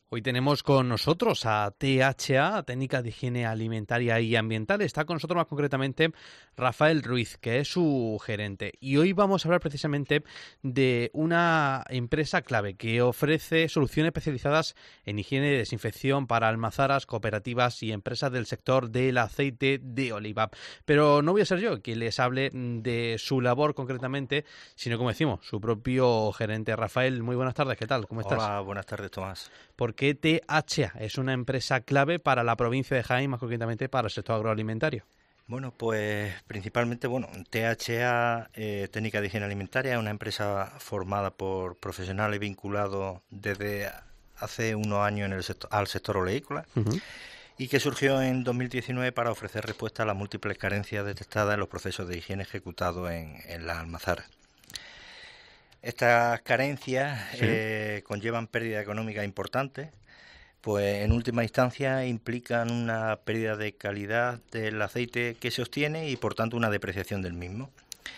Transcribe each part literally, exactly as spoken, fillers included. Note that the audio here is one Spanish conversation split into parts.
Hoy tenemos con nosotros a T H A, Técnicas de Higiene Alimentaria y Ambiental. Está con nosotros más concretamente Rafael Ruiz, que es su gerente. Y hoy vamos a hablar precisamente de una empresa clave que ofrece soluciones especializadas en higiene y desinfección para almazaras, cooperativas y empresas del sector del aceite de oliva. Pero no voy a ser yo quien les hable de su labor concretamente, sino, como decimos, su propio gerente. Rafael, muy buenas tardes. ¿Qué tal? ¿Cómo estás? Hola, buenas tardes, Tomás. ¿Por qué T H A es una empresa clave para la provincia de Jaén, más concretamente para el sector agroalimentario? Bueno, pues principalmente, bueno, T H A, eh, Técnicas de Higiene Alimentaria, es una empresa formada por profesionales vinculados desde hace unos años en el sector, al sector oleícola, uh-huh. y que surgió en dos mil diecinueve para ofrecer respuesta a las múltiples carencias detectadas en los procesos de higiene ejecutados en, en las almazaras. Estas carencias sí. eh, conllevan pérdidas económicas importantes, pues en última instancia implican una pérdida de calidad del aceite que se obtiene y por tanto una depreciación del mismo.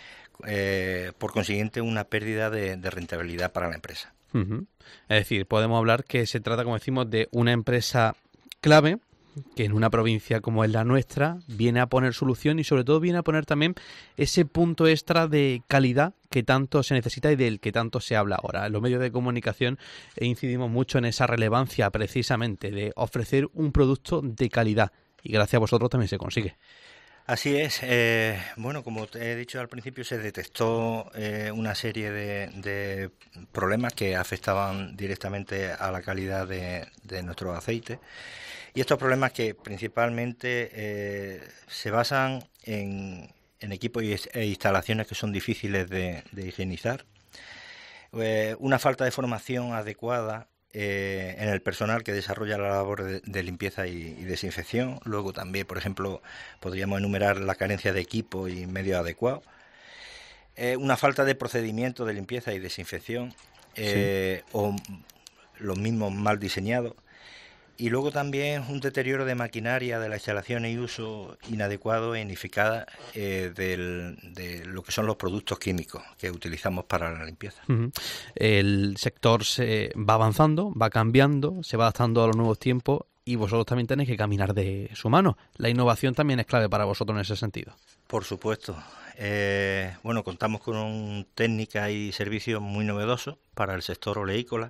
Eh, por consiguiente, una pérdida de, de rentabilidad para la empresa. Uh-huh. Es decir, podemos hablar que se trata, como decimos, de una empresa clave que en una provincia como es la nuestra viene a poner solución y sobre todo viene a poner también ese punto extra de calidad que tanto se necesita y del que tanto se habla ahora. En los medios de comunicación incidimos mucho en esa relevancia precisamente de ofrecer un producto de calidad y gracias a vosotros también se consigue. Así es. Eh, bueno, como te he dicho al principio, se detectó eh, una serie de, de problemas que afectaban directamente a la calidad de, de nuestro aceite. Y estos problemas que principalmente eh, se basan en, en equipos e instalaciones que son difíciles de, de higienizar, eh, una falta de formación adecuada eh, en el personal que desarrolla la labor de, de limpieza y, y desinfección. Luego también, por ejemplo, podríamos enumerar la carencia de equipo y medios adecuados, eh, una falta de procedimiento de limpieza y desinfección, eh, sí. o los mismos mal diseñados. Y luego también un deterioro de maquinaria, de las instalaciones y uso inadecuado e ineficaz eh, del, de lo que son los productos químicos que utilizamos para la limpieza. Uh-huh. El sector se va avanzando, va cambiando, se va adaptando a los nuevos tiempos y vosotros también tenéis que caminar de su mano. La innovación también es clave para vosotros en ese sentido. Por supuesto. Eh, bueno, contamos con un técnica y servicios muy novedosos para el sector oleícola,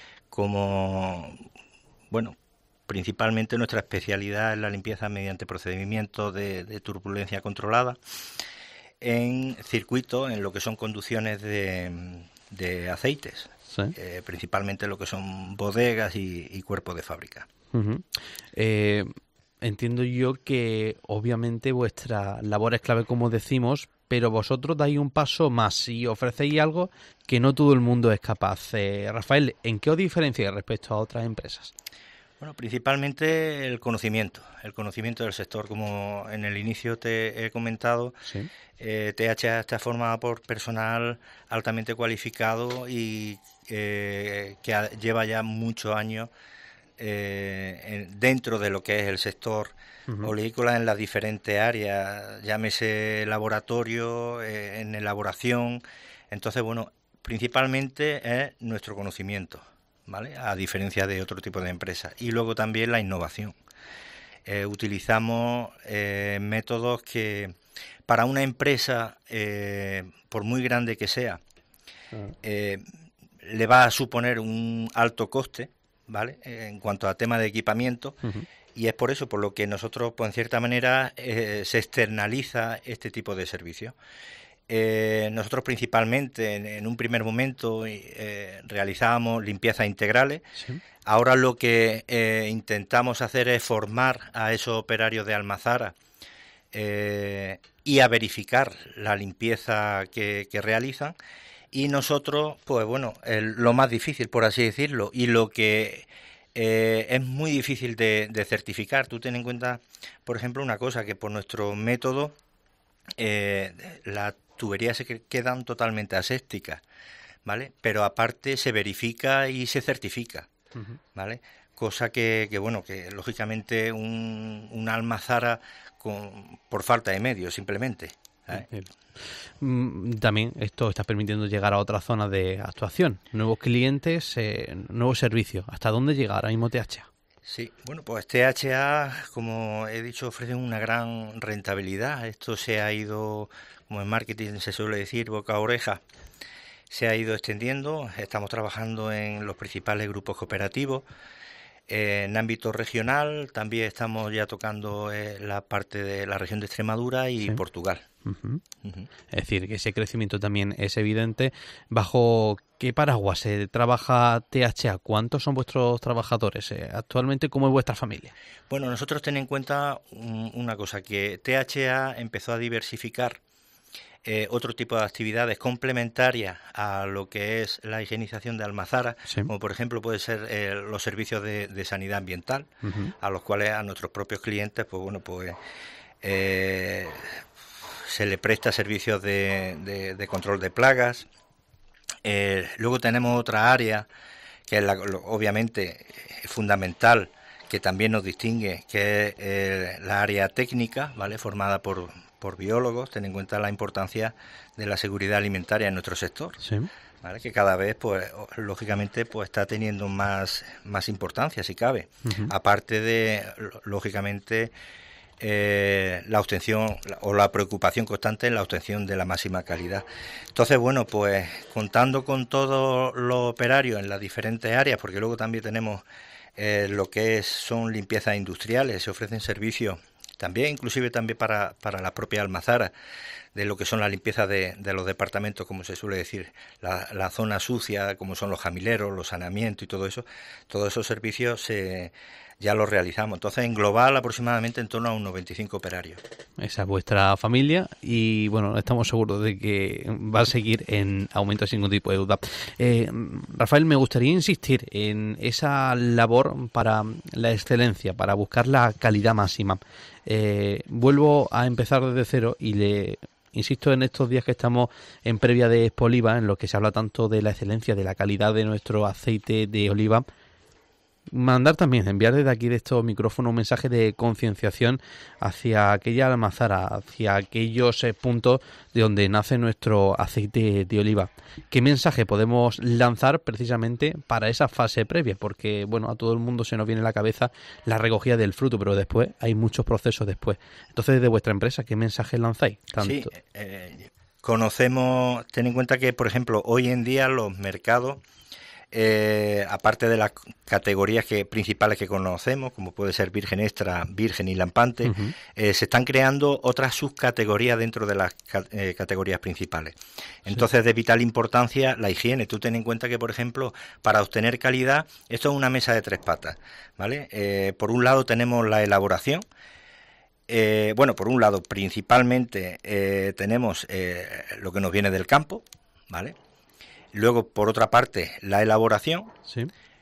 como, bueno, principalmente nuestra especialidad es la limpieza mediante procedimientos de, de turbulencia controlada en circuitos, en lo que son conducciones de, de aceites, ¿sí? eh, principalmente lo que son bodegas y, y cuerpos de fábrica. Uh-huh. Eh, entiendo yo que obviamente vuestra labor es clave, como decimos, pero vosotros dais un paso más y ofrecéis algo que no todo el mundo es capaz. Eh, Rafael, ¿en qué os diferenciáis respecto a otras empresas? Bueno, principalmente el conocimiento, el conocimiento del sector. Como en el inicio te he comentado, ¿sí? eh, T H A está formada por personal altamente cualificado y eh, que ha, lleva ya muchos años eh, en, dentro de lo que es el sector uh-huh. oleícola en las diferentes áreas, llámese laboratorio, eh, en elaboración. Entonces, bueno, principalmente es nuestro conocimiento, ¿vale? A diferencia de otro tipo de empresas. Y luego también la innovación. Eh, utilizamos eh, métodos que para una empresa, eh, por muy grande que sea, eh, le va a suponer un alto coste, ¿vale? Eh, en cuanto a tema de equipamiento. Uh-huh. Y es por eso por lo que nosotros, pues en cierta manera, eh, se externaliza este tipo de servicios. Eh, nosotros principalmente en, en un primer momento eh, realizábamos limpiezas integrales. Sí. Ahora lo que eh, intentamos hacer es formar a esos operarios de almazara eh, y a verificar la limpieza que, que realizan. Y nosotros, pues bueno, el, lo más difícil, por así decirlo, y lo que eh, es muy difícil de, de certificar. Tú ten en cuenta, por ejemplo, una cosa, que por nuestro método eh, la tuberías se quedan totalmente asépticas, ¿vale? Pero aparte se verifica y se certifica, uh-huh. ¿vale? Cosa que, que bueno, que lógicamente un, una almazara con, por falta de medios, simplemente, ¿eh? También esto está permitiendo llegar a otras zonas de actuación, nuevos clientes, eh, nuevos servicios. ¿Hasta dónde llega ahora mismo T H A? Sí, bueno, pues T H A, como he dicho, ofrece una gran rentabilidad. Esto se ha ido, como en marketing se suele decir, boca a oreja, se ha ido extendiendo. Estamos trabajando en los principales grupos cooperativos. Eh, en ámbito regional también estamos ya tocando eh, la parte de la región de Extremadura y sí. Portugal. Uh-huh. Uh-huh. Es decir, que ese crecimiento también es evidente. ¿Bajo qué paraguas se trabaja T H A? ¿Cuántos son vuestros trabajadores? Eh, actualmente, ¿cómo es vuestra familia? Bueno, nosotros ten en cuenta un, una cosa, que T H A empezó a diversificar Eh, otro tipo de actividades complementarias a lo que es la higienización de Almazara, sí. como por ejemplo puede ser eh, los servicios de, de sanidad ambiental, uh-huh. a los cuales a nuestros propios clientes, pues bueno, pues eh, se le presta servicios de, de, de control de plagas. Eh, luego tenemos otra área que es la, lo, obviamente es fundamental, que también nos distingue, que es eh, la área técnica, ¿vale? Formada por por biólogos. Ten en cuenta la importancia de la seguridad alimentaria en nuestro sector, sí. ¿vale? Que cada vez, pues lógicamente, pues está teniendo más, más importancia, si cabe. Uh-huh. Aparte de, lógicamente, eh, la obtención o la preocupación constante en la obtención de la máxima calidad. Entonces, bueno, pues contando con todos los operarios en las diferentes áreas, porque luego también tenemos eh, lo que es, son limpiezas industriales, se ofrecen servicios también, inclusive también para, para la propia Almazara, de lo que son las limpiezas de, de los departamentos, como se suele decir, la, la zona sucia, como son los jamileros, los saneamientos y todo eso, todos esos servicios eh, ya los realizamos. Entonces, en global, aproximadamente en torno a unos veinticinco operarios. Esa es vuestra familia y, bueno, estamos seguros de que va a seguir en aumento sin ningún tipo de duda. Eh, Rafael, me gustaría insistir en esa labor para la excelencia, para buscar la calidad máxima. Eh, vuelvo a empezar desde cero y le insisto en estos días que estamos en previa de Expo Oliva, en lo que se habla tanto de la excelencia, de la calidad de nuestro aceite de oliva, mandar también, enviar desde aquí de estos micrófonos un mensaje de concienciación hacia aquella almazara, hacia aquellos eh, puntos de donde nace nuestro aceite de oliva. ¿Qué mensaje podemos lanzar precisamente para esa fase previa? Porque, bueno, a todo el mundo se nos viene a la cabeza la recogida del fruto, pero después hay muchos procesos después. Entonces, desde vuestra empresa, ¿qué mensaje lanzáis? Tanto? Sí, eh, conocemos, ten en cuenta que, por ejemplo, hoy en día los mercados, Eh, aparte de las categorías que principales que conocemos, como puede ser virgen extra, virgen y lampante, uh-huh. eh, se están creando otras subcategorías dentro de las eh, categorías principales. Entonces, sí. de vital importancia la higiene. Tú ten en cuenta que, por ejemplo, para obtener calidad, esto es una mesa de tres patas, ¿vale? Eh, por un lado tenemos la elaboración. Eh, bueno, por un lado, principalmente eh, tenemos eh, lo que nos viene del campo, ¿vale? Luego, por otra parte, la elaboración sí.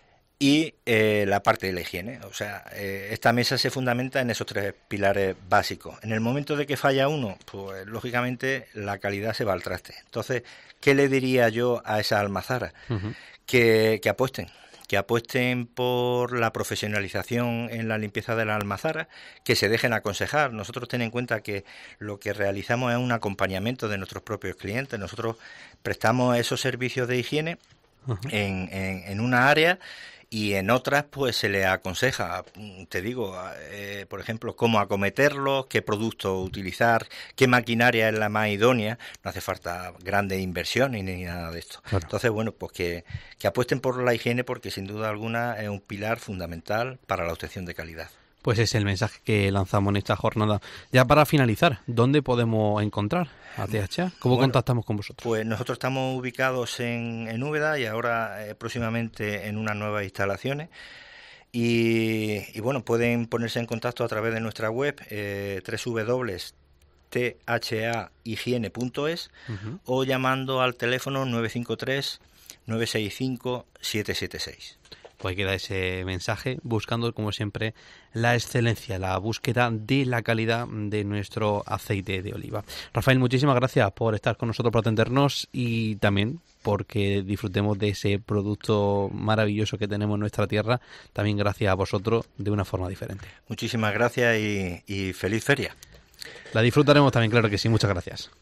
y eh, la parte de la higiene. O sea, eh, esta mesa se fundamenta en esos tres pilares básicos. En el momento de que falla uno, pues lógicamente la calidad se va al traste. Entonces, ¿qué le diría yo a esa almazara? Uh-huh. Que, que apuesten. que apuesten por la profesionalización en la limpieza de la almazara, que se dejen aconsejar. Nosotros ten en cuenta que lo que realizamos es un acompañamiento de nuestros propios clientes. Nosotros prestamos esos servicios de higiene uh-huh. en, en, en una área y en otras pues se les aconseja, te digo, eh, por ejemplo, cómo acometerlos, qué producto utilizar, qué maquinaria es la más idónea. No hace falta grandes inversiones ni nada de esto. Claro. Entonces, bueno, pues que, que apuesten por la higiene porque sin duda alguna es un pilar fundamental para la obtención de calidad. Pues es el mensaje que lanzamos en esta jornada. Ya para finalizar, ¿dónde podemos encontrar a T H A? ¿Cómo bueno, contactamos con vosotros? Pues nosotros estamos ubicados en, en Úbeda y ahora eh, próximamente en unas nuevas instalaciones. Y, y bueno, pueden ponerse en contacto a través de nuestra web eh, doble u doble u doble u punto t h a higiene punto es uh-huh. o llamando al teléfono nueve cinco tres, nueve seis cinco, siete siete seis. Pues queda ese mensaje buscando, como siempre, la excelencia, la búsqueda de la calidad de nuestro aceite de oliva. Rafael, muchísimas gracias por estar con nosotros, por atendernos y también porque disfrutemos de ese producto maravilloso que tenemos en nuestra tierra, también gracias a vosotros de una forma diferente. Muchísimas gracias y, y feliz feria. La disfrutaremos también, claro que sí. Muchas gracias.